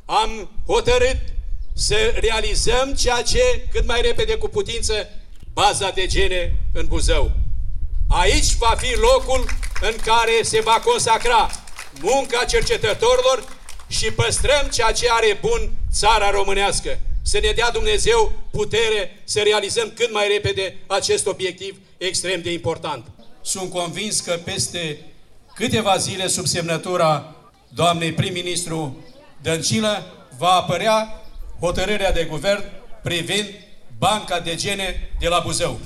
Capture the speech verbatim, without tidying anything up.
am hotărât să realizăm ceea ce, cât mai repede cu putință, baza de gene în Buzău. Aici va fi locul în care se va consacra munca cercetătorilor și păstrăm ceea ce are bun țara românească. Să ne dea Dumnezeu putere să realizăm cât mai repede acest obiectiv extrem de important. Sunt convins că peste câteva zile sub semnătura doamnei prim-ministru Dăncilă va apărea hotărârea de guvern privind banca de gene de la Buzău.